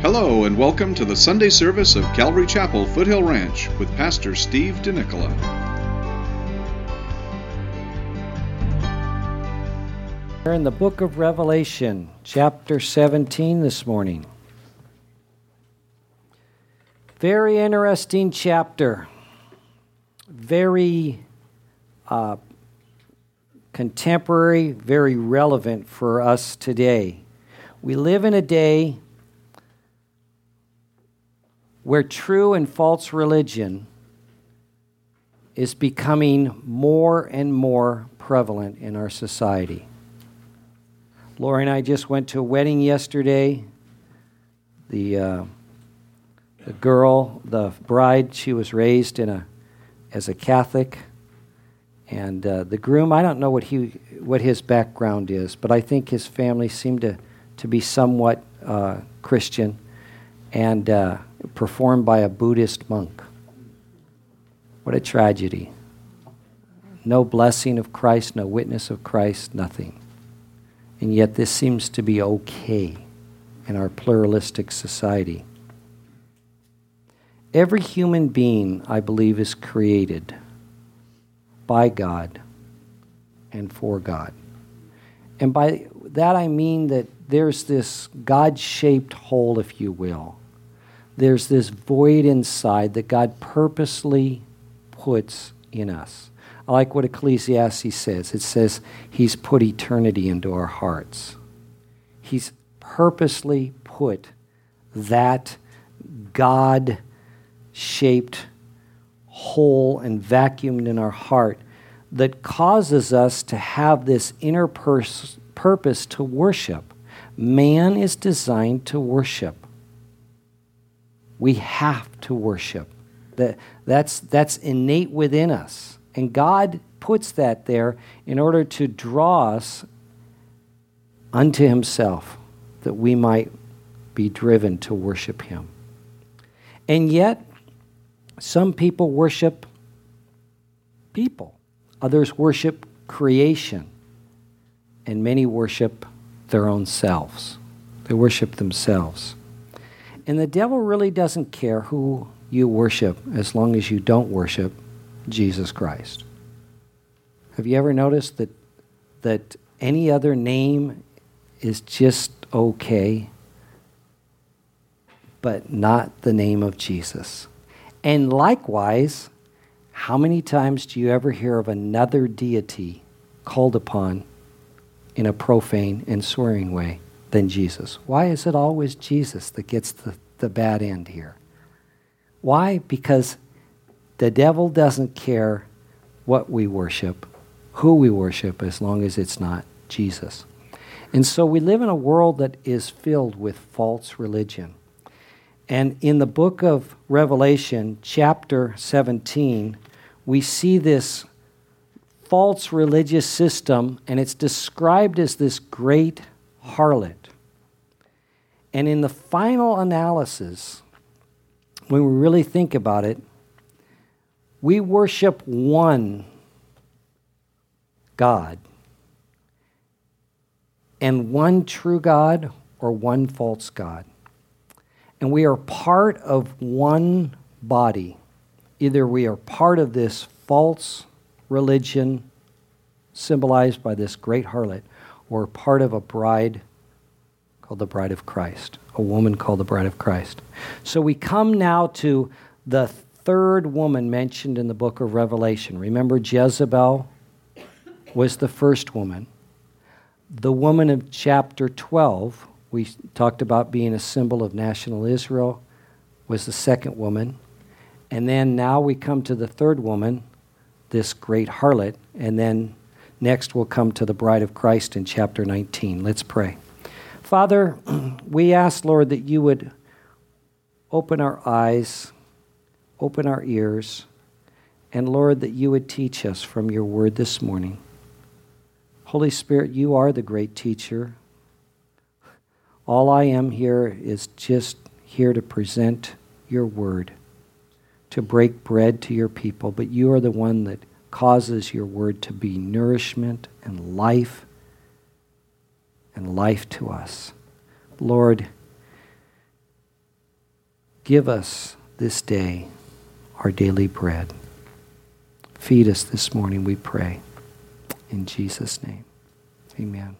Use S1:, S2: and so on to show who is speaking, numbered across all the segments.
S1: Hello and welcome to the Sunday service of Calvary Chapel, Foothill Ranch with Pastor Steve DeNicola.
S2: We're in the book of Revelation, chapter 17 this morning. Very interesting chapter. Very contemporary, very relevant for us today. We live in a day where true and false religion is becoming more and more prevalent in our society. Lori and I just went to a wedding yesterday. The girl, the bride, she was raised as a Catholic, and the groom, I don't know what his background is, but I think his family seemed to be somewhat Christian, and performed by a Buddhist monk. What a tragedy. No blessing of Christ, no witness of Christ, nothing. And yet this seems to be okay in our pluralistic society. Every human being, I believe, is created by God and for God. And by that I mean that there's this God-shaped hole, if you will. There's this void inside that God purposely puts in us. I like what Ecclesiastes says. It says He's put eternity into our hearts. He's purposely put that God-shaped hole and vacuumed in our heart that causes us to have this inner purpose to worship. Man is designed to worship. We have to worship. That's innate within us. And God puts that there in order to draw us unto Himself, that we might be driven to worship Him. And yet, some people worship people. Others worship creation. And many worship their own selves. They worship themselves. And the devil really doesn't care who you worship as long as you don't worship Jesus Christ. Have you ever noticed that any other name is just okay, but not the name of Jesus? And likewise, how many times do you ever hear of another deity called upon in a profane and swearing way than Jesus? Why is it always Jesus that gets the bad end here? Why? Because the devil doesn't care what we worship, who we worship, as long as it's not Jesus. And so we live in a world that is filled with false religion. And in the book of Revelation, chapter 17, we see this false religious system, and it's described as this great harlot. And in the final analysis, when we really think about it, we worship one God and one true God or one false God. And we are part of one body. Either we are part of this false religion symbolized by this great harlot, or part of a bride called the Bride of Christ, a woman called the Bride of Christ. So we come now to the third woman mentioned in the book of Revelation. Remember, Jezebel was the first woman. The woman of chapter 12, we talked about being a symbol of national Israel, was the second woman. And then now we come to the third woman, this great harlot, and then next we'll come to the Bride of Christ in chapter 19. Let's pray. Father, we ask, Lord, that you would open our eyes, open our ears, and Lord, that you would teach us from your word this morning. Holy Spirit, you are the great teacher. All I am here is just here to present your word, to break bread to your people, but you are the one that causes your word to be nourishment and life to us. Lord, Give us this day our daily bread. Feed us this morning, we pray. In Jesus' name, amen.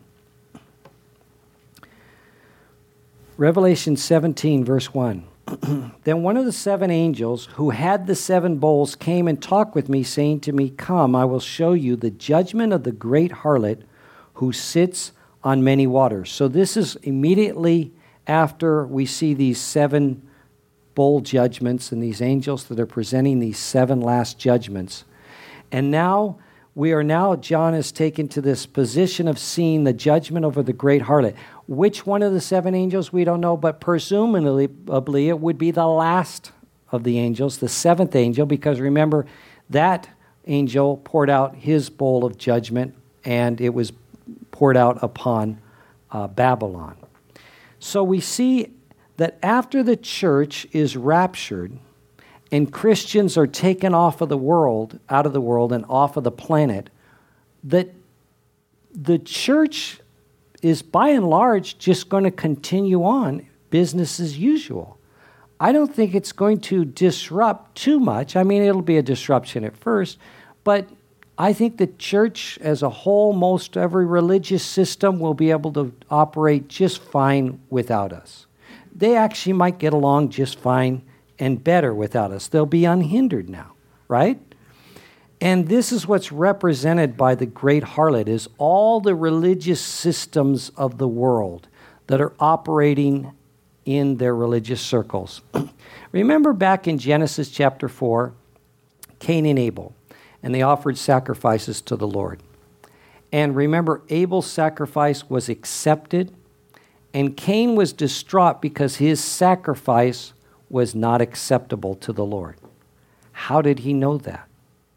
S2: Revelation 17, verse 1. Then one of the 7 angels who had the 7 bowls came and talked with me, saying to me, Come, I will show you the judgment of the great harlot who sits on many waters. So this is immediately after we see these 7 bowl judgments and these angels that are presenting these 7 last judgments. And now John is taken to this position of seeing the judgment over the great harlot. Which one of the 7 angels, we don't know, but presumably it would be the last of the angels, the 7th angel, because remember, that angel poured out his bowl of judgment, and it was poured out upon Babylon. So we see that after the church is raptured, and Christians are taken out of the world, and off of the planet, that the church is by and large just going to continue on business as usual. I don't think it's going to disrupt too much. I mean, it'll be a disruption at first, but I think the church as a whole, most every religious system will be able to operate just fine without us. They actually might get along just fine and better without us. They'll be unhindered now, right? And this is what's represented by the great harlot, is all the religious systems of the world that are operating in their religious circles. Remember back in Genesis chapter 4, Cain and Abel, and they offered sacrifices to the Lord. And remember, Abel's sacrifice was accepted, and Cain was distraught because his sacrifice was not acceptable to the Lord. How did he know that?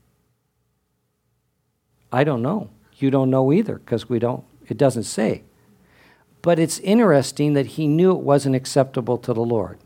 S2: I don't know. You don't know either, because it doesn't say. But it's interesting that he knew it wasn't acceptable to the Lord.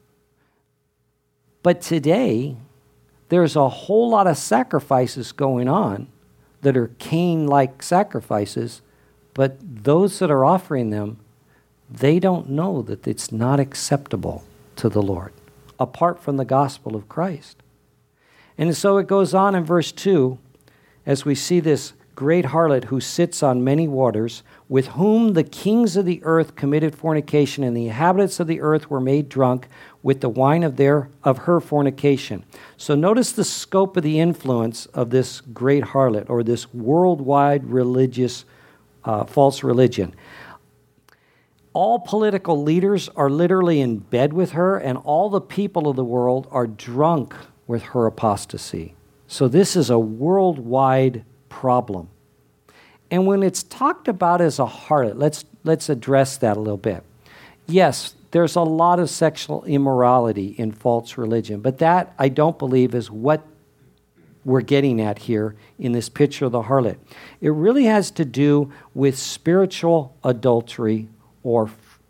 S2: But today, there's a whole lot of sacrifices going on that are Cain-like sacrifices, but those that are offering them, they don't know that it's not acceptable to the Lord, apart from the gospel of Christ. And so it goes on in verse 2, as we see this great harlot who sits on many waters, with whom the kings of the earth committed fornication, and the inhabitants of the earth were made drunk with the wine of her fornication. So notice the scope of the influence of this great harlot, or this worldwide religious false religion. All political leaders are literally in bed with her, and all the people of the world are drunk with her apostasy. So this is a worldwide problem. And when it's talked about as a harlot, let's address that a little bit. Yes, there's a lot of sexual immorality in false religion, but that, I don't believe, is what we're getting at here in this picture of the harlot. It really has to do with spiritual adultery or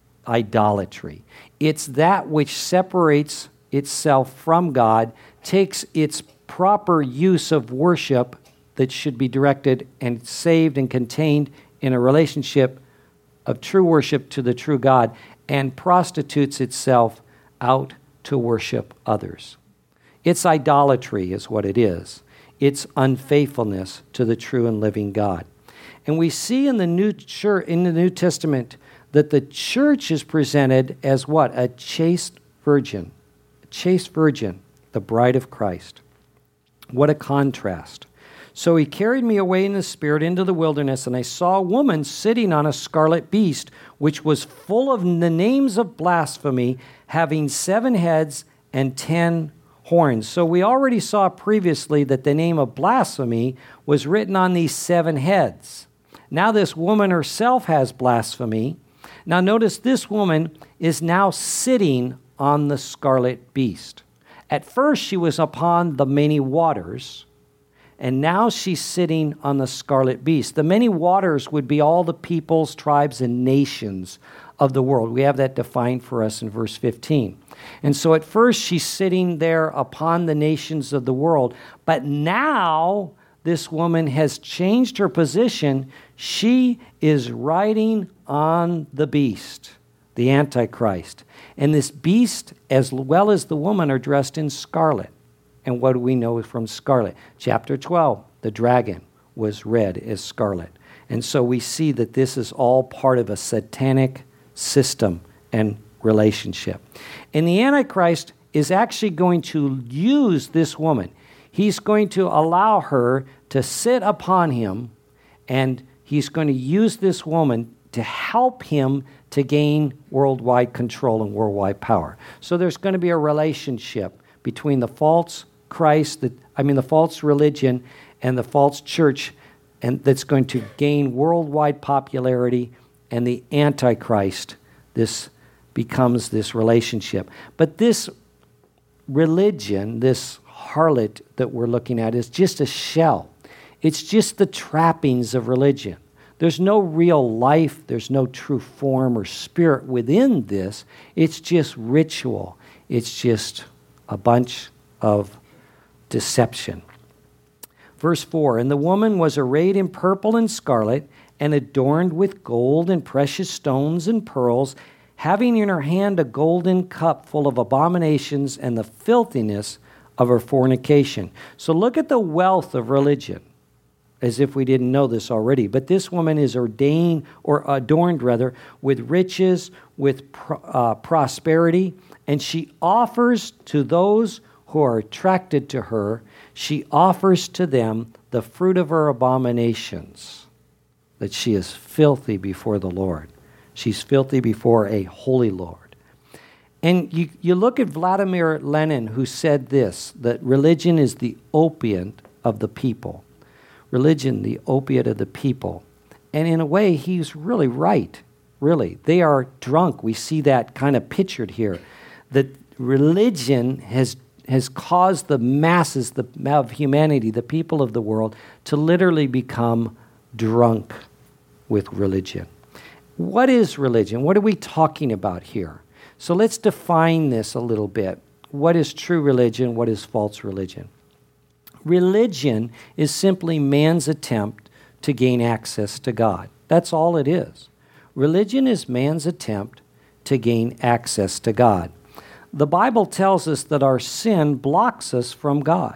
S2: idolatry. It's that which separates itself from God, takes its proper use of worship that should be directed and saved and contained in a relationship of true worship to the true God, and prostitutes itself out to worship others. It's idolatry is what it is. It's unfaithfulness to the true and living God. And we see in the New Testament that the church is presented as what? A chaste virgin. A chaste virgin, the bride of Christ. What a contrast. So he carried me away in the spirit into the wilderness, and I saw a woman sitting on a scarlet beast, which was full of the names of blasphemy, having 7 heads and 10 horns. So we already saw previously that the name of blasphemy was written on these 7 heads. Now this woman herself has blasphemy. Now notice this woman is now sitting on the scarlet beast. At first she was upon the many waters, and now she's sitting on the scarlet beast. The many waters would be all the peoples, tribes, and nations of the world. We have that defined for us in verse 15. And so at first she's sitting there upon the nations of the world, but now this woman has changed her position. She is riding on the beast, the Antichrist. And this beast, as well as the woman, are dressed in scarlet. And what do we know from scarlet? Chapter 12, the dragon was red as scarlet. And so we see that this is all part of a satanic system and relationship. And the Antichrist is actually going to use this woman. He's going to allow her to sit upon him, and he's going to use this woman to help him to gain worldwide control and worldwide power. So there's going to be a relationship between the false Christ, the false religion and the false church, and that's going to gain worldwide popularity, and the Antichrist. This becomes this relationship. But this religion, this harlot that we're looking at, is just a shell. It's just the trappings of religion. There's no real life. There's no true form or spirit within this. It's just ritual. It's just a bunch of deception. Verse 4, and the woman was arrayed in purple and scarlet and adorned with gold and precious stones and pearls, having in her hand a golden cup full of abominations and the filthiness of her fornication. So look at the wealth of religion, as if we didn't know this already. But this woman is adorned with riches, with prosperity, and she offers to those who are attracted to her, she offers to them the fruit of her abominations, that she is filthy before the Lord. She's filthy before a holy Lord. And you look at Vladimir Lenin, who said this, that religion is the opiate of the people. Religion, the opiate of the people. And in a way, he's really right, really. They are drunk. We see that kind of pictured here, that religion has caused the masses of humanity, the people of the world, to literally become drunk with religion. What is religion? What are we talking about here? So let's define this a little bit. What is true religion? What is false religion? Religion is simply man's attempt to gain access to God. That's all it is. Religion is man's attempt to gain access to God. The Bible tells us that our sin blocks us from God.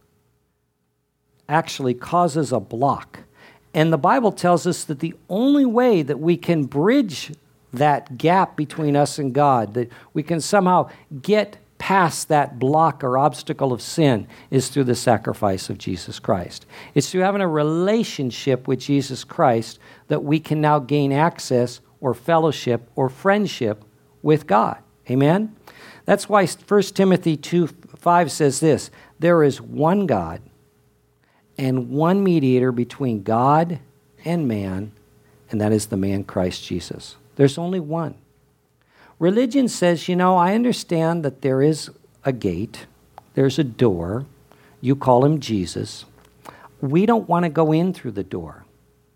S2: Actually causes a block. And the Bible tells us that the only way that we can bridge that gap between us and God, that we can somehow get past that block or obstacle of sin, is through the sacrifice of Jesus Christ. It's through having a relationship with Jesus Christ that we can now gain access or fellowship or friendship with God. Amen? That's why 1 Timothy 2:5 says this, there is one God and one mediator between God and man, and that is the man Christ Jesus. There's only one. Religion says, I understand that there is a gate, there's a door, you call him Jesus. We don't want to go in through the door.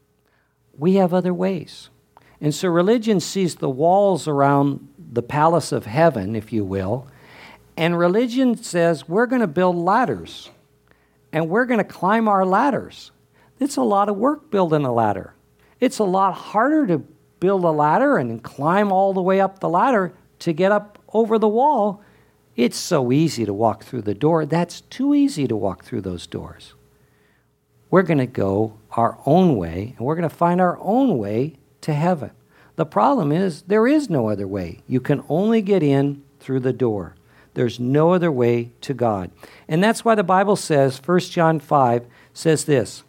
S2: We have other ways. And so religion sees the walls around the palace of heaven, if you will, and religion says we're going to build ladders, and we're going to climb our ladders. It's a lot of work building a ladder. It's a lot harder to build a ladder and climb all the way up the ladder to get up over the wall. It's so easy to walk through the door. That's too easy to walk through those doors. We're going to go our own way, and we're going to find our own way to heaven. The problem is there is no other way. You can only get in through the door. There's no other way to God. And that's why the Bible says, 1 John 5 says this,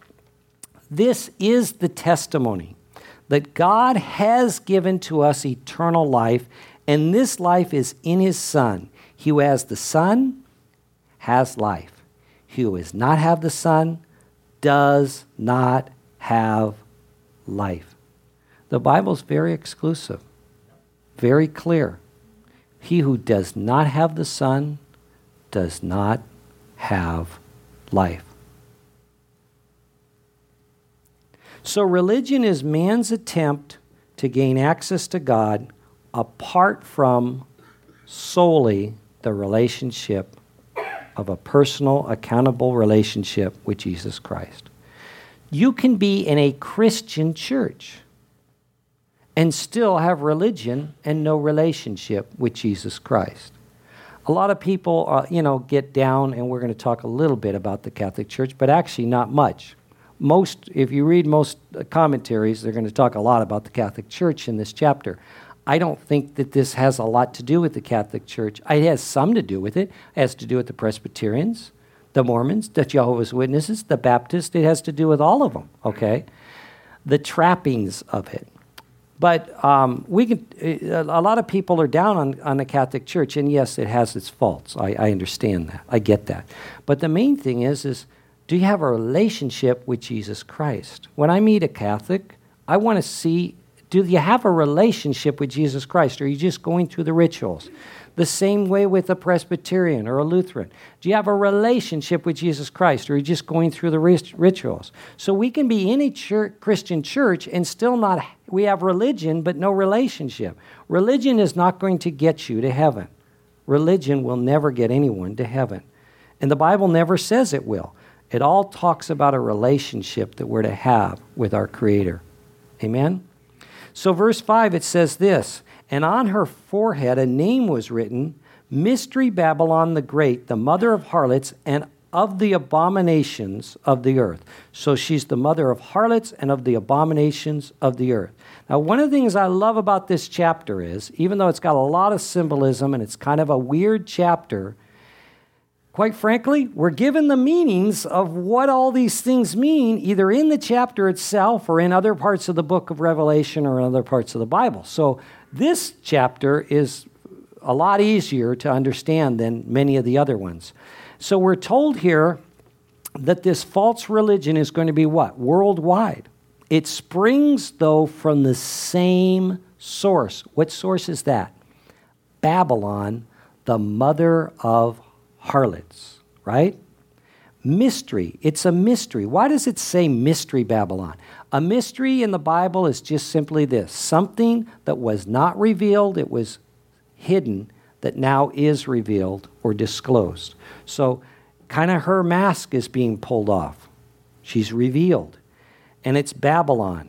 S2: this is the testimony that God has given to us eternal life, and this life is in his Son. He who has the Son has life. He who does not have the Son does not have life. The Bible's very exclusive, very clear. He who does not have the Son does not have life. So religion is man's attempt to gain access to God apart from solely the relationship of a personal, accountable relationship with Jesus Christ. You can be in a Christian church and still have religion and no relationship with Jesus Christ. A lot of people, get down, and we're going to talk a little bit about the Catholic Church, but actually not much. If you read most commentaries, they're going to talk a lot about the Catholic Church in this chapter. I don't think that this has a lot to do with the Catholic Church. It has some to do with it. It has to do with the Presbyterians, the Mormons, the Jehovah's Witnesses, the Baptists. It has to do with all of them, okay? The trappings of it. But a lot of people are down on the Catholic Church, and yes, it has its faults. I understand that. I get that. But the main thing is do you have a relationship with Jesus Christ? When I meet a Catholic, I want to see, do you have a relationship with Jesus Christ, or are you just going through the rituals? The same way with a Presbyterian or a Lutheran. Do you have a relationship with Jesus Christ, or are you just going through the rituals? So we can be in a Christian church and still not, we have religion but no relationship. Religion is not going to get you to heaven. Religion will never get anyone to heaven. And the Bible never says it will. It all talks about a relationship that we're to have with our Creator. Amen? So verse 5, it says this, "And on her forehead a name was written, Mystery Babylon the Great, the mother of harlots and of the abominations of the earth." So she's the mother of harlots and of the abominations of the earth. Now, one of the things I love about this chapter is, even though it's got a lot of symbolism and it's kind of a weird chapter, quite frankly, we're given the meanings of what all these things mean, either in the chapter itself or in other parts of the book of Revelation or in other parts of the Bible. So this chapter is a lot easier to understand than many of the other ones. So we're told here that this false religion is going to be what? Worldwide. It springs, though, from the same source. What source is that? Babylon, the mother of harlots, right? Mystery. It's a mystery. Why does it say Mystery Babylon? A mystery in the Bible is just simply this: something that was not revealed, it was hidden, that now is revealed or disclosed. So kind of her mask is being pulled off. She's revealed. And it's Babylon.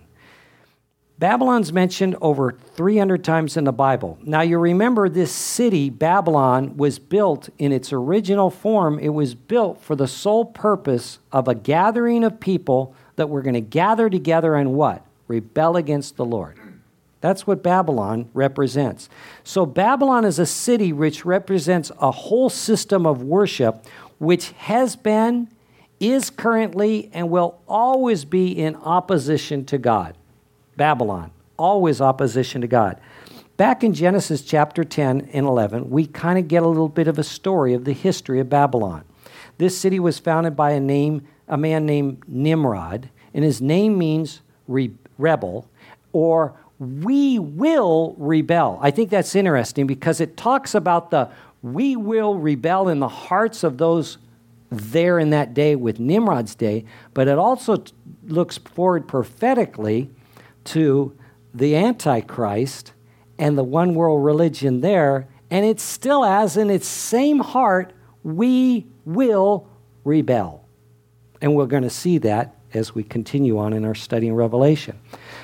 S2: Babylon's mentioned over 300 times in the Bible. Now you remember this city, Babylon, was built in its original form. It was built for the sole purpose of a gathering of people that were going to gather together and what? Rebel against the Lord. That's what Babylon represents. So Babylon is a city which represents a whole system of worship which has been, is currently, and will always be in opposition to God. Babylon, always opposition to God. Back in Genesis chapter 10 and 11, we kind of get a little bit of a story of the history of Babylon. This city was founded by a man named Nimrod, and his name means rebel, or we will rebel. I think that's interesting because it talks about the we will rebel in the hearts of those there in that day with Nimrod's day, but it also looks forward prophetically to the Antichrist and the one world religion there, and it still has in its same heart, we will rebel. And we're going to see that as we continue on in our study in Revelation.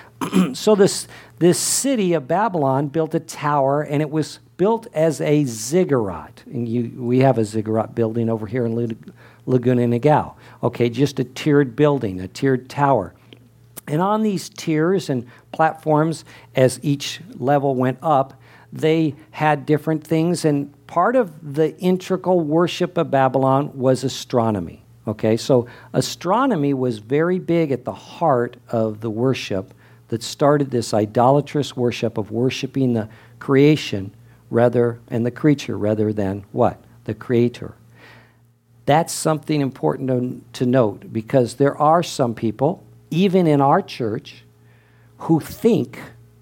S2: So this city of Babylon built a tower, and it was built as a ziggurat. And we have a ziggurat building over here in Laguna Niguel. Okay, just a tiered building, a tiered tower. And on these tiers and platforms, as each level went up, they had different things. And part of the integral worship of Babylon was astronomy. Okay, so astronomy was very big at the heart of the worship that started this idolatrous worship of worshiping the creation and the creature rather than what? The Creator. That's something important to note, because there are some people, even in our church, who think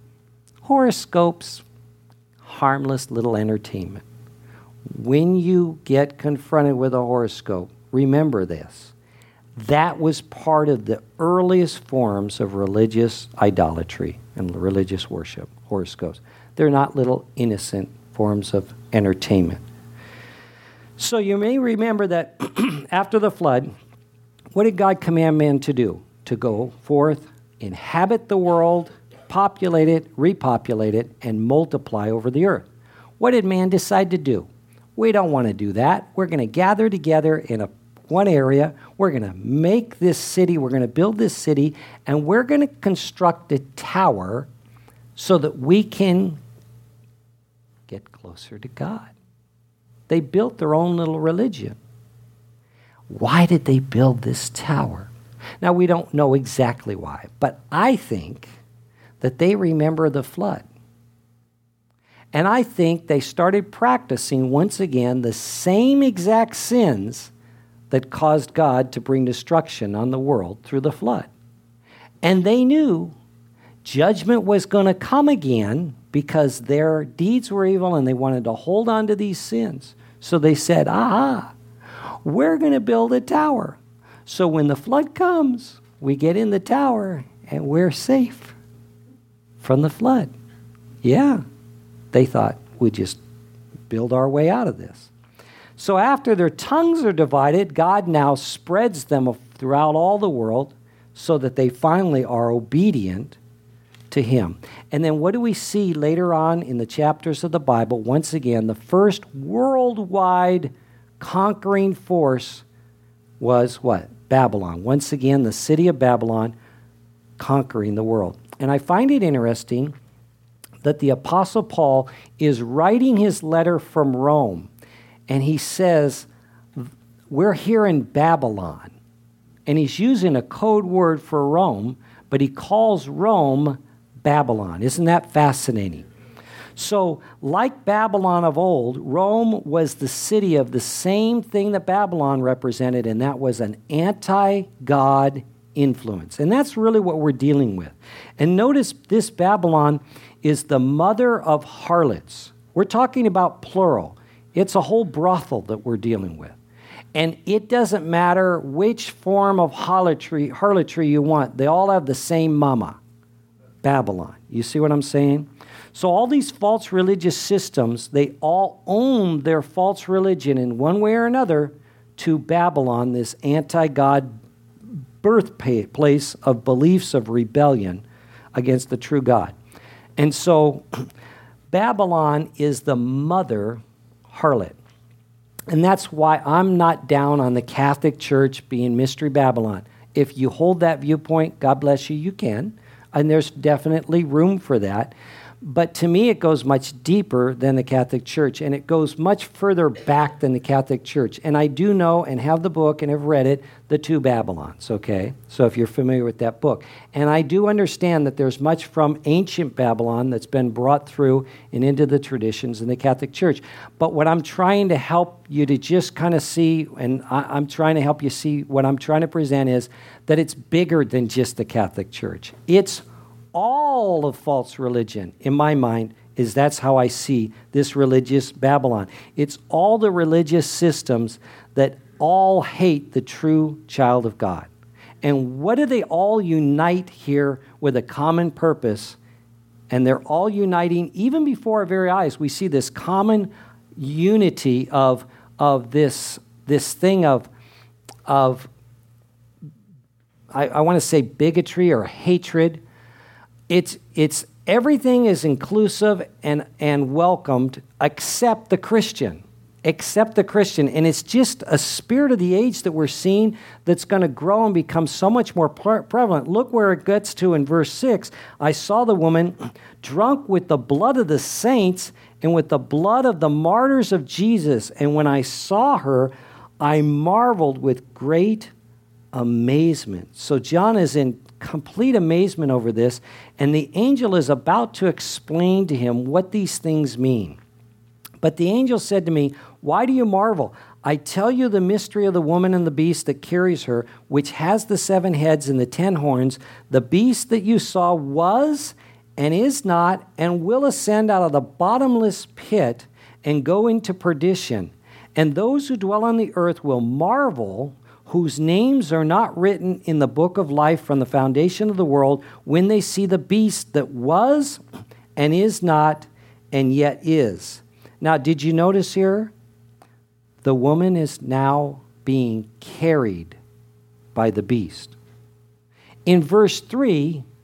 S2: horoscopes, harmless little entertainment. When you get confronted with a horoscope, remember this. That was part of the earliest forms of religious idolatry and religious worship, horoscopes. They're not little innocent forms of entertainment. So you may remember that after the flood, what did God command man to do? To go forth, inhabit the world, populate it, repopulate it, and multiply over the earth. What did man decide to do? We don't want to do that. We're going to gather together in one area. We're going to make this city. We're going to build this city, and we're going to construct a tower so that we can get closer to God. They built their own little religion. Why did they build this tower? Now, we don't know exactly why, but I think that they remember the flood. And I think they started practicing once again the same exact sins that caused God to bring destruction on the world through the flood. And they knew judgment was going to come again because their deeds were evil and they wanted to hold on to these sins. So they said, we're going to build a tower. So when the flood comes, we get in the tower and we're safe from the flood. Yeah. They thought, we'd just build our way out of this. So after their tongues are divided, God now spreads them throughout all the world so that they finally are obedient to him. And then what do we see later on in the chapters of the Bible? Once again, the first worldwide conquering force was what? Babylon. Once again, the city of Babylon conquering the world. And I find it interesting that the Apostle Paul is writing his letter from Rome, and he says, we're here in Babylon. And he's using a code word for Rome, but he calls Rome Babylon. Isn't that fascinating? So, like Babylon of old, Rome was the city of the same thing that Babylon represented, and that was an anti-God influence. And that's really what we're dealing with. And notice this Babylon is the mother of harlots. We're talking about plural. It's a whole brothel that we're dealing with. And it doesn't matter which form of harlotry you want. They all have the same mama, Babylon. You see what I'm saying? So all these false religious systems, they all own their false religion in one way or another to Babylon, this anti-God birthplace of beliefs of rebellion against the true God. And so Babylon is the mother harlot. And that's why I'm not down on the Catholic Church being Mystery Babylon. If you hold that viewpoint, God bless you, you can. And there's definitely room for that. But to me, it goes much deeper than the Catholic Church, and it goes much further back than the Catholic Church. And I do know and have the book and have read it, The Two Babylons, okay? So if you're familiar with that book. And I do understand that there's much from ancient Babylon that's been brought through and into the traditions in the Catholic Church. But what I'm trying to help you to just kind of see, and I'm trying to help you see what I'm trying to present is that it's bigger than just the Catholic Church. It's all of false religion, in my mind, is that's how I see this religious Babylon. It's all the religious systems that all hate the true child of God. And what do they all unite here with a common purpose? And they're all uniting, even before our very eyes. We see this common unity of this thing of I want to say bigotry or hatred. It's everything is inclusive and welcomed except the Christian. And it's just a spirit of the age that we're seeing that's going to grow and become so much more prevalent. Look where it gets to in verse 6. I saw the woman drunk with the blood of the saints and with the blood of the martyrs of Jesus. And when I saw her, I marveled with great amazement. So John is in complete amazement over this, and the angel is about to explain to him what these things mean. But the angel said to me, why do you marvel? I tell you the mystery of the woman and the beast that carries her, which has the 7 heads and the 10 horns. The beast that you saw was and is not and will ascend out of the bottomless pit and go into perdition. And those who dwell on the earth will marvel, whose names are not written in the book of life from the foundation of the world, when they see the beast that was and is not and yet is. Now, did you notice here? The woman is now being carried by the beast. In verse 3,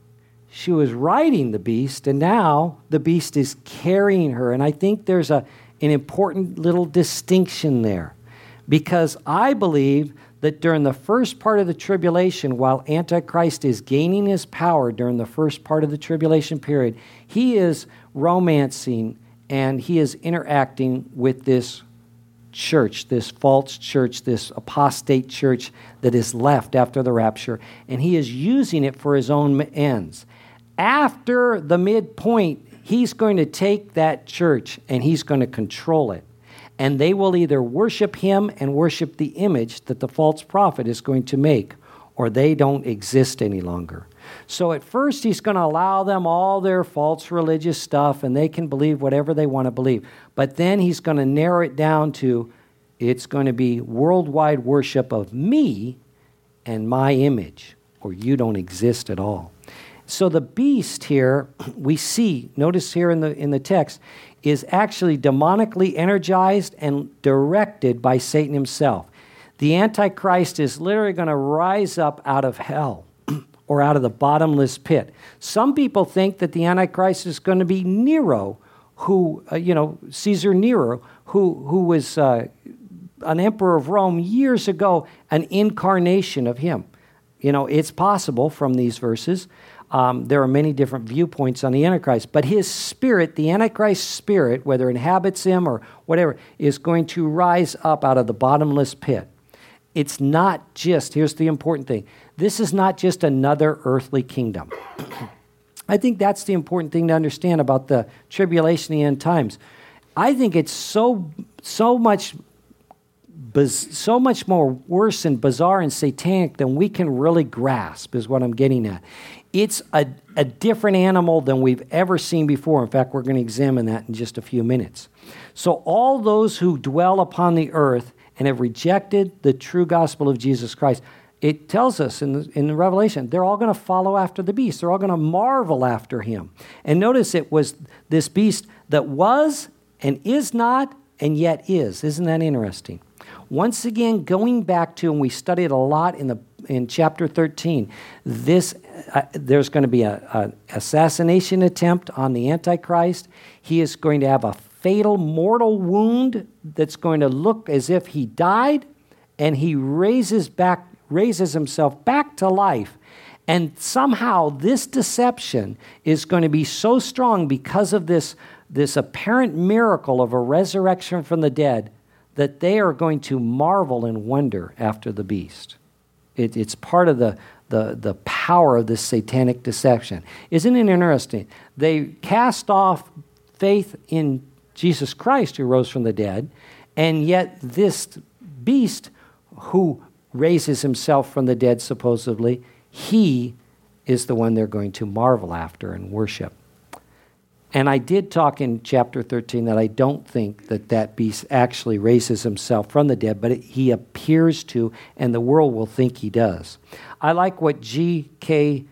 S2: she was riding the beast, and now the beast is carrying her. And I think there's an important little distinction there, because I believe that during the first part of the tribulation, while Antichrist is gaining his power during the first part of the tribulation period, he is romancing and he is interacting with this church, this false church, this apostate church that is left after the rapture, and he is using it for his own ends. After the midpoint, he's going to take that church and he's going to control it. And they will either worship him and worship the image that the false prophet is going to make, or they don't exist any longer. So at first, he's going to allow them all their false religious stuff, and they can believe whatever they want to believe. But then he's going to narrow it down to, it's going to be worldwide worship of me and my image, or you don't exist at all. So the beast here, we see, notice here in the text, is actually demonically energized and directed by Satan himself. The Antichrist is literally going to rise up out of hell or out of the bottomless pit. Some people think that the Antichrist is going to be Nero, who, Caesar Nero, who was an emperor of Rome years ago, an incarnation of him. It's possible from these verses. There are many different viewpoints on the Antichrist, but his spirit, the Antichrist spirit, whether it inhabits him or whatever, is going to rise up out of the bottomless pit. It's not just, here's the important thing, this is not just another earthly kingdom. I think that's the important thing to understand about the tribulation of the end times. I think it's so much more worse and bizarre and satanic than we can really grasp, is what I'm getting at. It's a different animal than we've ever seen before. In fact, we're going to examine that in just a few minutes. So all those who dwell upon the earth and have rejected the true gospel of Jesus Christ, it tells us in the Revelation, they're all going to follow after the beast. They're all going to marvel after him. And notice it was this beast that was and is not and yet is. Isn't that interesting? Once again, going back to, and we studied a lot in chapter 13, there's going to be an assassination attempt on the Antichrist. He is going to have a fatal mortal wound that's going to look as if he died, and he raises himself back to life. And somehow this deception is going to be so strong because of this apparent miracle of a resurrection from the dead that they are going to marvel and wonder after the beast. It's part of the power of this satanic deception. Isn't it interesting? They cast off faith in Jesus Christ who rose from the dead, and yet this beast who raises himself from the dead supposedly, he is the one they're going to marvel after and worship. And I did talk in chapter 13 that I don't think that beast actually raises himself from the dead, but he appears to, and the world will think he does. I like what G.K.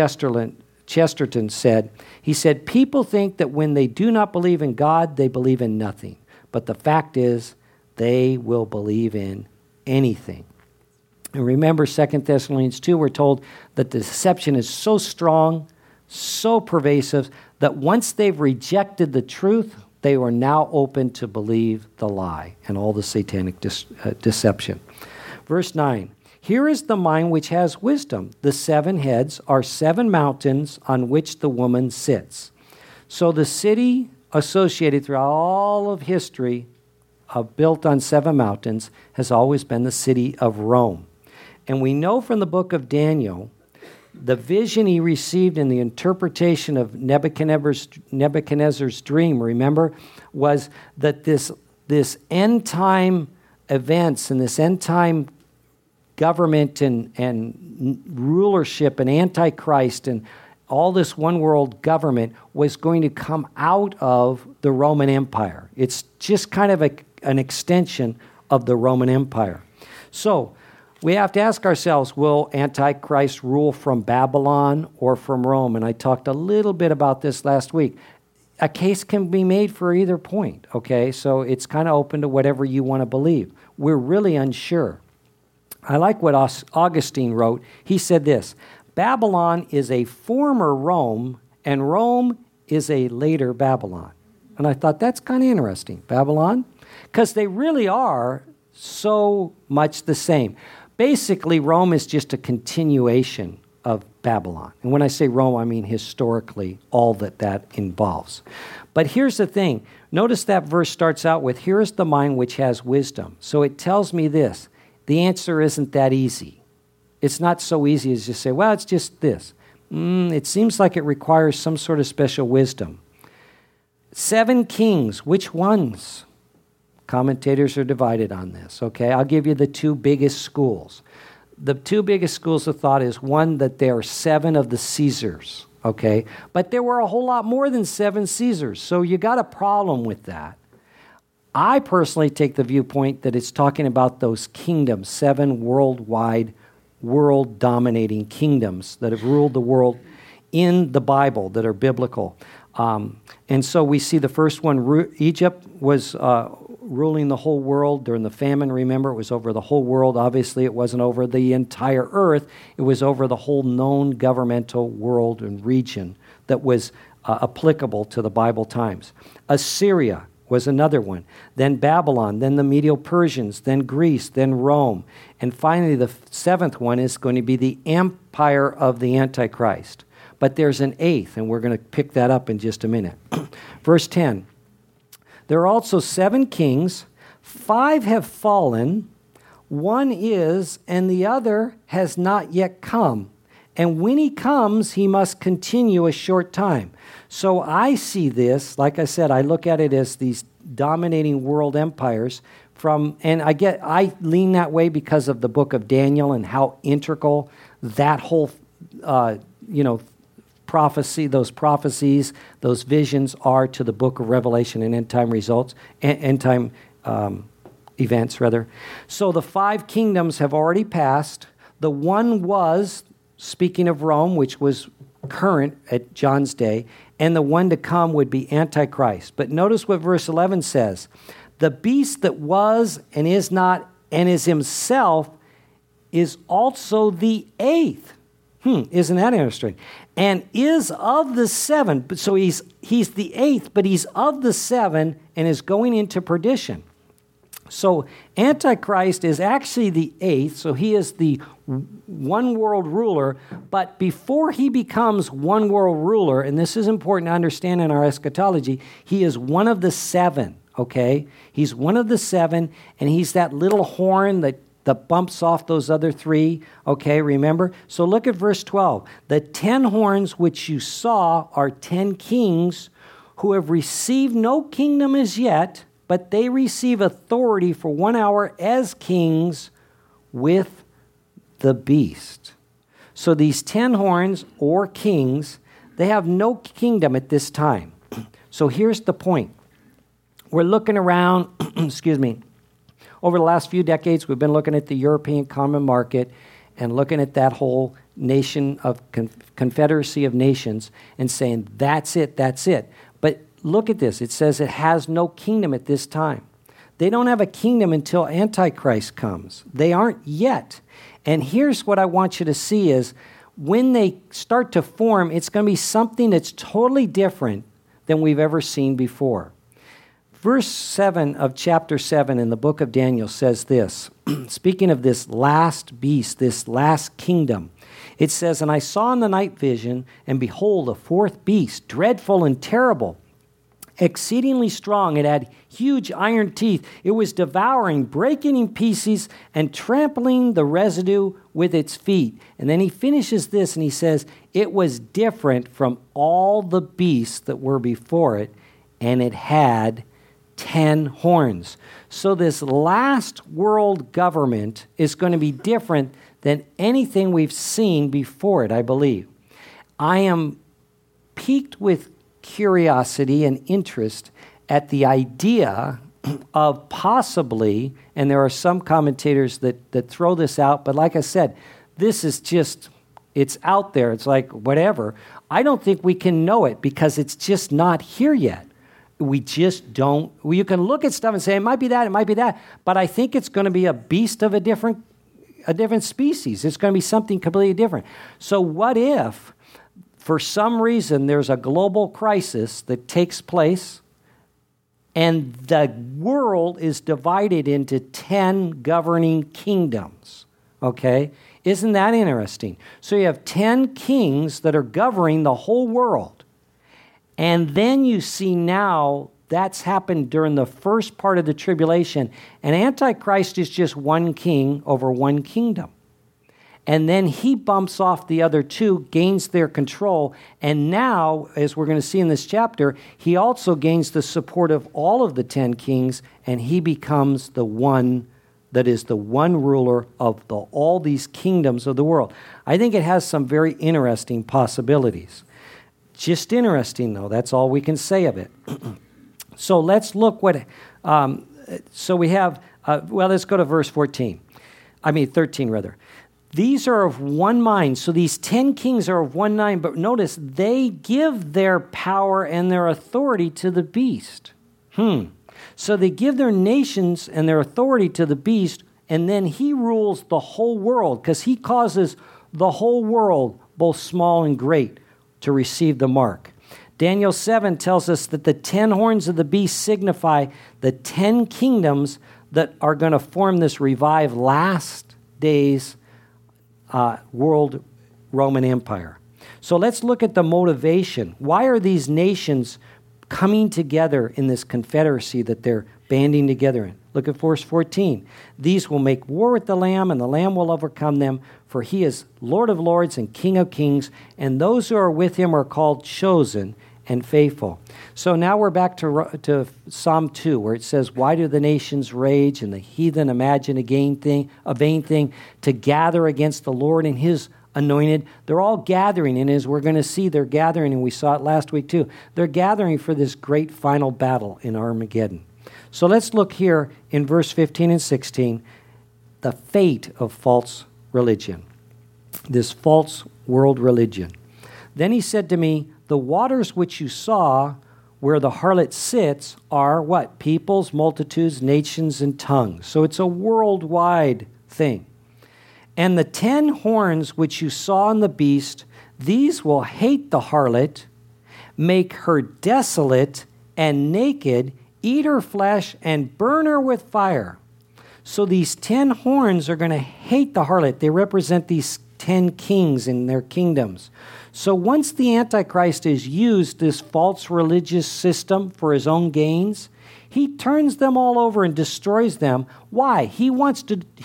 S2: Chesterton said. He said, people think that when they do not believe in God, they believe in nothing. But the fact is, they will believe in anything. And remember 2 Thessalonians 2, we're told that the deception is so strong, so pervasive, that once they've rejected the truth, they are now open to believe the lie and all the satanic deception. Verse 9, here is the mind which has wisdom. The 7 heads are 7 mountains on which the woman sits. So the city associated throughout all of history built on 7 mountains has always been the city of Rome. And we know from the book of Daniel, the vision he received in the interpretation of Nebuchadnezzar's dream, remember, was that this end-time events and this end-time government and rulership and Antichrist and all this one-world government was going to come out of the Roman Empire. It's just kind of an extension of the Roman Empire. So we have to ask ourselves, will Antichrist rule from Babylon or from Rome? And I talked a little bit about this last week. A case can be made for either point, okay? So it's kind of open to whatever you want to believe. We're really unsure. I like what Augustine wrote. He said this, Babylon is a former Rome, and Rome is a later Babylon. And I thought that's kind of interesting, Babylon, because they really are so much the same. Basically, Rome is just a continuation of Babylon. And when I say Rome, I mean historically all that involves. But here's the thing. Notice that verse starts out with, here is the mind which has wisdom. So it tells me this. The answer isn't that easy. It's not so easy as just say, well, it's just this. It seems like it requires some sort of special wisdom. 7 kings, which ones? Commentators are divided on this, okay? I'll give you the 2 biggest schools. The 2 biggest schools of thought is one, that there are 7 of the Caesars, okay? But there were a whole lot more than 7 Caesars, so you got a problem with that. I personally take the viewpoint that it's talking about those kingdoms, 7 worldwide, world-dominating kingdoms that have ruled the world in the Bible that are biblical. And so we see the first one, Egypt was ruling the whole world during the famine. Remember, it was over the whole world. Obviously, it wasn't over the entire earth. It was over the whole known governmental world and region that was applicable to the Bible times. Assyria was another one. Then Babylon, then the Medo-Persians, then Greece, then Rome. And finally, the 7th one is going to be the empire of the Antichrist. But there's an 8th, and we're going to pick that up in just a minute. Verse 10, there are also 7 kings, 5 have fallen, 1 is, and the other has not yet come. And when he comes, he must continue a short time. So I see this, like I said, I look at it as these dominating world empires and I lean that way because of the book of Daniel and how integral that whole, prophecy, those prophecies, those visions are to the book of Revelation and end time events. So the 5 kingdoms have already passed. The one was, speaking of Rome, which was current at John's day, and the one to come would be Antichrist. But notice what verse 11 says. The beast that was and is not and is himself is also the 8th. Isn't that interesting? And is of the 7. So he's the 8th, but he's of the 7 and is going into perdition. So Antichrist is actually the 8th, so he is the one world ruler, but before he becomes one world ruler, and this is important to understand in our eschatology, he is one of the 7, okay? He's one of the 7, and he's that little horn that bumps off those other 3, okay, remember? So look at verse 12. The 10 horns which you saw are 10 kings who have received no kingdom as yet, but they receive authority for 1 hour as kings with the beast. So these 10 horns or kings, they have no kingdom at this time. So here's the point. We're looking around, over the last few decades, we've been looking at the European common market and looking at that whole nation of confederacy of nations and saying, that's it. But look at this. It says it has no kingdom at this time. They don't have a kingdom until Antichrist comes. They aren't yet. And here's what I want you to see is when they start to form, it's going to be something that's totally different than we've ever seen before. Verse 7 of chapter 7 in the book of Daniel says this, speaking of this last beast, this last kingdom, it says, and I saw in the night vision, and behold, a 4th beast, dreadful and terrible, exceedingly strong. It had huge iron teeth. It was devouring, breaking in pieces, and trampling the residue with its feet. And then he finishes this, and he says, it was different from all the beasts that were before it, and it had 10 horns. So this last world government is going to be different than anything we've seen before it, I believe. I am piqued with curiosity and interest at the idea of possibly, and there are some commentators that throw this out, but like I said, this is just, it's out there. It's like whatever. I don't think we can know it because it's just not here yet. We just don't. You can look at stuff and say, it might be that, but I think it's going to be a beast of a different a different species. It's going to be something completely different. So what if, for some reason, there's a global crisis that takes place and the world is divided into 10 governing kingdoms? Okay? Isn't that interesting? So you have 10 kings that are governing the whole world. And then you see now that's happened during the first part of the tribulation. And Antichrist is just one king over one kingdom. And then he bumps off the other two, gains their control. And now, as we're going to see in this chapter, he also gains the support of all of the 10 kings, and he becomes the one that is the one ruler of all these kingdoms of the world. I think it has some very interesting possibilities. Just interesting, though. That's all we can say of it. So let's look what... so we have... let's go to verse 13, rather. These are of one mind. So these 10 kings are of one mind, but notice they give their power and their authority to the beast. So they give their nations and their authority to the beast, and then he rules the whole world, because he causes the whole world, both small and great, to receive the mark. Daniel 7 tells us that the 10 horns of the beast signify the 10 kingdoms that are going to form this revived last days world Roman Empire. So let's look at the motivation. Why are these nations coming together in this confederacy that they're banding together in? Look at verse 14. These will make war with the Lamb, and the Lamb will overcome them, for he is Lord of lords and King of kings, and those who are with him are called chosen and faithful. So now we're back to Psalm 2, where it says, why do the nations rage and the heathen imagine a vain thing to gather against the Lord and his anointed? They're all gathering, and as we're going to see, they're gathering, and we saw it last week too. They're gathering for this great final battle in Armageddon. So let's look here in verse 15 and 16, the fate of false religion, this false world religion. Then he said to me, the waters which you saw where the harlot sits are what? Peoples, multitudes, nations, and tongues. So it's a worldwide thing. And the 10 horns which you saw in the beast, these will hate the harlot, make her desolate and naked, eat her flesh, and burn her with fire. So these 10 horns are going to hate the harlot. They represent these 10 kings in their kingdoms. So once the Antichrist has used this false religious system for his own gains, he turns them all over and destroys them. Why? He wants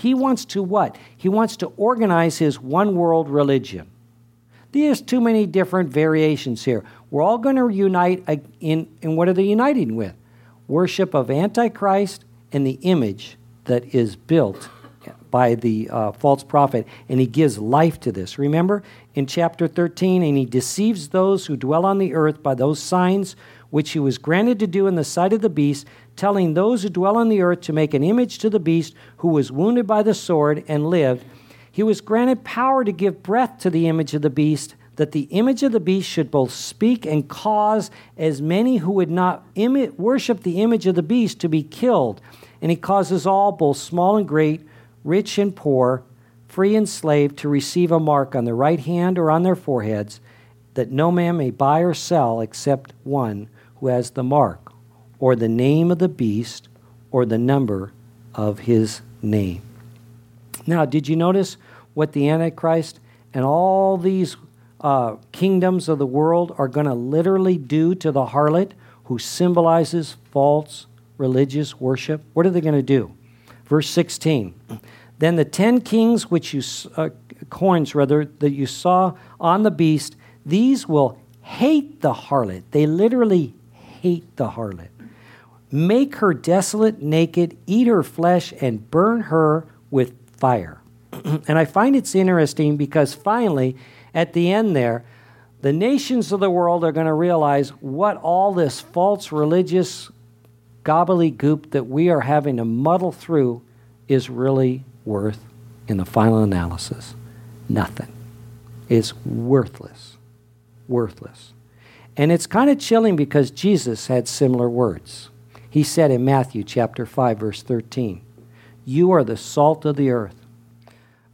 S2: to what? He wants to organize his one world religion. There's too many different variations here. We're all going to unite in what are they uniting with? Worship of Antichrist and the image that is built by the false prophet, and he gives life to this. Remember in chapter 13, and he deceives those who dwell on the earth by those signs which he was granted to do in the sight of the beast, telling those who dwell on the earth to make an image to the beast who was wounded by the sword and lived. He was granted power to give breath to the image of the beast, that the image of the beast should both speak and cause as many who would not worship the image of the beast to be killed. And he causes all, both small and great, rich and poor, free and slave, to receive a mark on their right hand or on their foreheads, that no man may buy or sell except one who has the mark, or the name of the beast, or the number of his name. Now, did you notice what the Antichrist and all these kingdoms of the world are going to literally do to the harlot who symbolizes false religious worship? What are they going to do? Verse 16, then the 10 kings which horns that you saw on the beast, these will hate the harlot. They literally hate the harlot. Make her desolate, naked, eat her flesh, and burn her with fire. And I find it's interesting because finally, at the end there, the nations of the world are going to realize what all this false religious gobbledygook that we are having to muddle through is really worth in the final analysis. Nothing. It's worthless. Worthless. And it's kind of chilling because Jesus had similar words. He said in Matthew chapter 5, verse 13, you are the salt of the earth.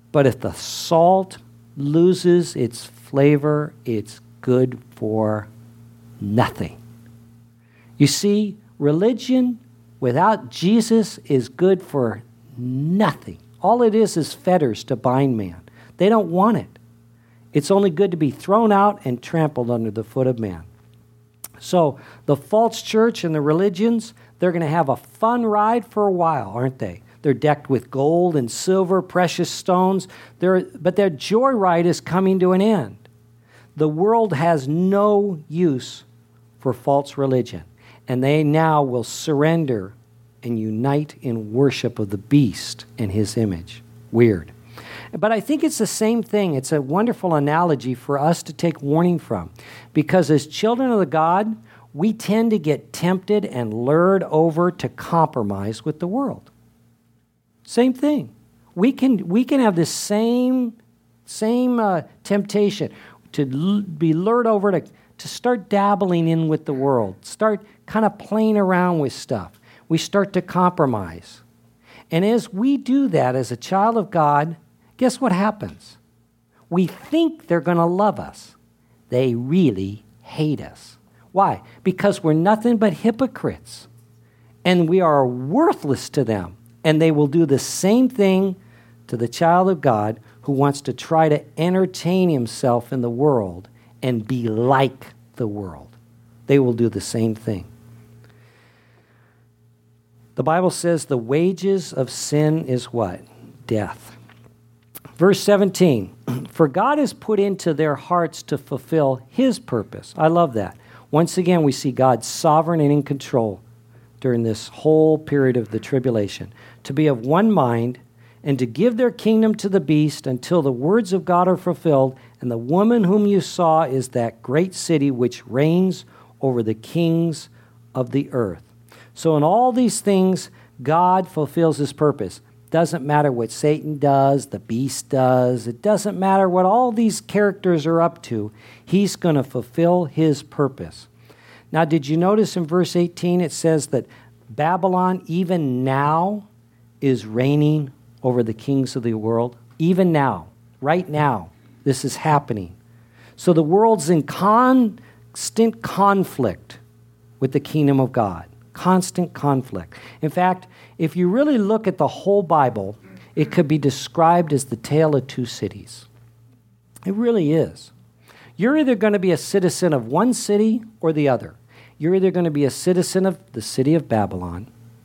S2: But if the salt loses its flavor, it's good for nothing. You see, religion without Jesus is good for nothing. All it is fetters to bind man. They don't want it. It's only good to be thrown out and trampled under the foot of man. So the false church and the religions, they're going to have a fun ride for a while, aren't they? They're decked with gold and silver, precious stones. But their joyride is coming to an end. The world has no use for false religion, and they now will surrender and unite in worship of the beast and his image. Weird. But I think it's the same thing. It's a wonderful analogy for us to take warning from, because as children of the God, we tend to get tempted and lured over to compromise with the world. Same thing. We can have this same temptation to be lured over to start dabbling in with the world, start kind of playing around with stuff. We start to compromise. And as we do that as a child of God, guess what happens? We think they're going to love us. They really hate us. Why? Because we're nothing but hypocrites. And we are worthless to them. And they will do the same thing to the child of God who wants to try to entertain himself in the world and be like the world. They will do the same thing. The Bible says the wages of sin is what? Death. Verse 17, for God has put into their hearts to fulfill his purpose. I love that. Once again, we see God sovereign and in control during this whole period of the tribulation, to be of one mind and to give their kingdom to the beast until the words of God are fulfilled, and the woman whom you saw is that great city which reigns over the kings of the earth. So in all these things, God fulfills his purpose. Doesn't matter what Satan does, the beast does. It doesn't matter what all these characters are up to. He's going to fulfill his purpose. Now, did you notice in verse 18 it says that Babylon even now is reigning over the kings of the world? Even now, right now, this is happening. So the world's in constant conflict with the kingdom of God. Constant conflict. In fact, if you really look at the whole Bible, it could be described as the tale of two cities. It really is. You're either going to be a citizen of one city or the other. You're either going to be a citizen of the city of Babylon,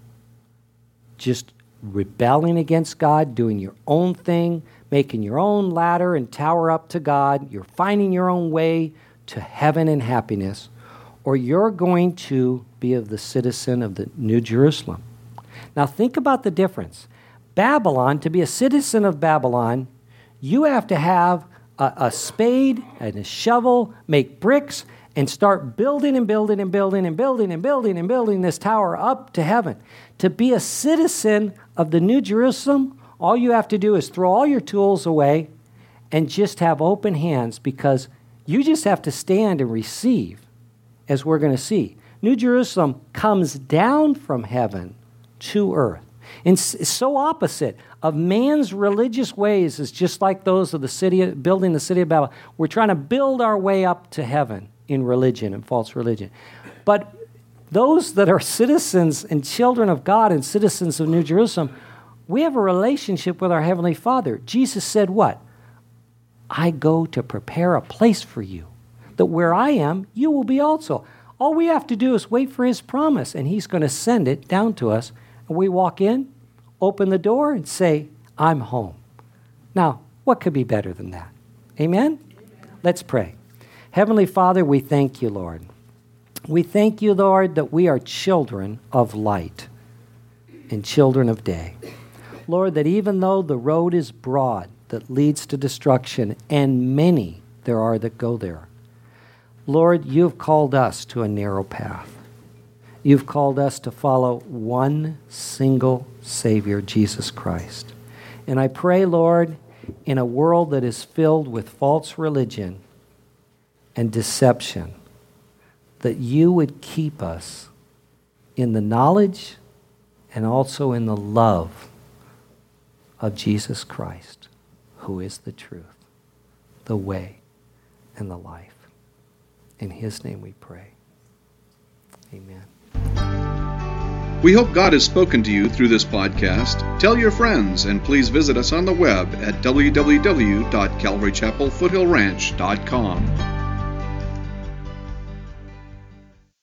S2: just rebelling against God, doing your own thing, making your own ladder and tower up to God. You're finding your own way to heaven and happiness. Or you're going to be of the citizen of the New Jerusalem. Now think about the difference. Babylon, to be a citizen of Babylon, you have to have a spade and a shovel, make bricks, and start building and building and building and building and building and building this tower up to heaven. To be a citizen of the New Jerusalem, all you have to do is throw all your tools away and just have open hands, because you just have to stand and receive, as we're going to see. New Jerusalem comes down from heaven to earth. And it's so opposite of man's religious ways is just like those of the city, building the city of Babylon. We're trying to build our way up to heaven in religion and false religion. But those that are citizens and children of God and citizens of New Jerusalem, we have a relationship with our Heavenly Father. Jesus said what? I go to prepare a place for you, that where I am, you will be also. All we have to do is wait for his promise, and he's going to send it down to us. And we walk in, open the door, and say, I'm home. Now, what could be better than that? Amen? Let's pray. Heavenly Father, we thank you, Lord. We thank you, Lord, that we are children of light and children of day. Lord, that even though the road is broad that leads to destruction, and many there are that go there, Lord, you've called us to a narrow path. You've called us to follow one single Savior, Jesus Christ. And I pray, Lord, in a world that is filled with false religion and deception, that you would keep us in the knowledge and also in the love of Jesus Christ, who is the truth, the way, and the life. In his name we pray. Amen.
S1: We hope God has spoken to you through this podcast. Tell your friends, and please visit us on the web at www.calvarychapelfoothillranch.com.